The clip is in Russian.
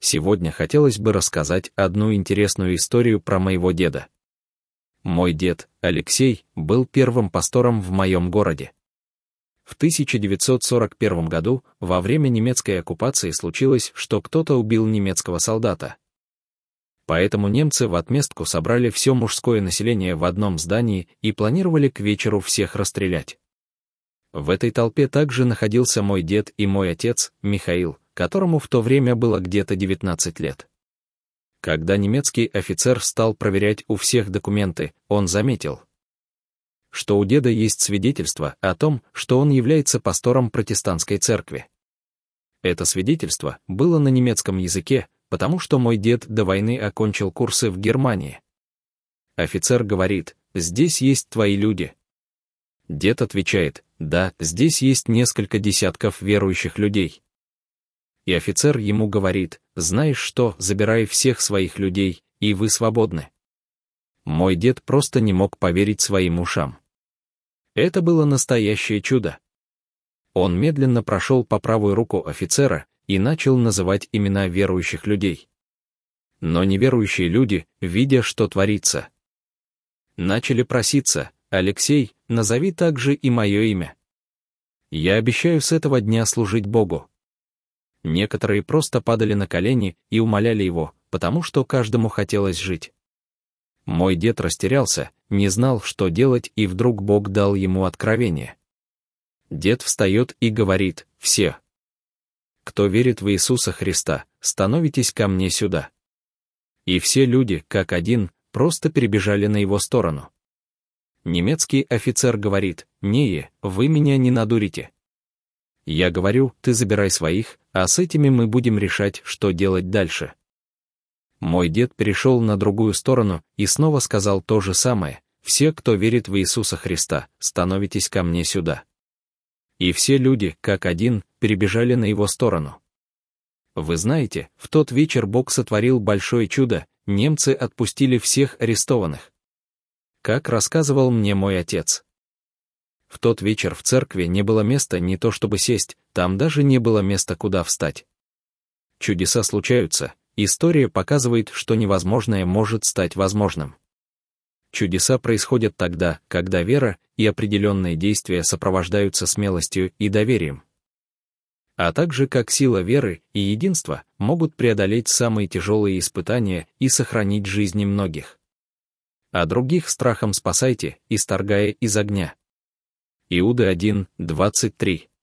Сегодня хотелось бы рассказать одну интересную историю про моего деда. Мой дед, Алексей, был первым пастором в моем городе. В 1941 году, во время немецкой оккупации, случилось, что кто-то убил немецкого солдата. Поэтому немцы в отместку собрали все мужское население в одном здании и планировали к вечеру всех расстрелять. В этой толпе также находился мой дед и мой отец, Михаил, которому в то время было где-то 19 лет. Когда немецкий офицер стал проверять у всех документы, он заметил, что у деда есть свидетельство о том, что он является пастором протестантской церкви. Это свидетельство было на немецком языке, потому что мой дед до войны окончил курсы в Германии. Офицер говорит: «Здесь есть твои люди». Дед отвечает: «Да, здесь есть несколько десятков верующих людей». И офицер ему говорит: «Знаешь что, забирай всех своих людей, и вы свободны». Мой дед просто не мог поверить своим ушам. Это было настоящее чудо. Он медленно прошел по правую руку офицера и начал называть имена верующих людей. Но неверующие люди, видя, что творится, начали проситься: «Алексей, назови также и мое имя. Я обещаю с этого дня служить Богу». Некоторые просто падали на колени и умоляли его, потому что каждому хотелось жить. Мой дед растерялся, не знал, что делать, и вдруг Бог дал ему откровение. Дед встает и говорит: «Все, кто верит в Иисуса Христа, становитесь ко мне сюда». И все люди, как один, просто перебежали на его сторону. Немецкий офицер говорит: «Не, вы меня не надурите». Я говорю: «Ты забирай своих, а с этими мы будем решать, что делать дальше». Мой дед перешел на другую сторону и снова сказал то же самое: «Все, кто верит в Иисуса Христа, становитесь ко мне сюда». И все люди, как один, перебежали на его сторону. Вы знаете, в тот вечер Бог сотворил большое чудо, немцы отпустили всех арестованных. Как рассказывал мне мой отец. В тот вечер в церкви не было места не то чтобы сесть, там даже не было места, куда встать. Чудеса случаются, история показывает, что невозможное может стать возможным. Чудеса происходят тогда, когда вера и определенные действия сопровождаются смелостью и доверием. А также как сила веры и единства могут преодолеть самые тяжелые испытания и сохранить жизни многих. А других страхом спасайте, исторгая из огня. Иуда 1:23.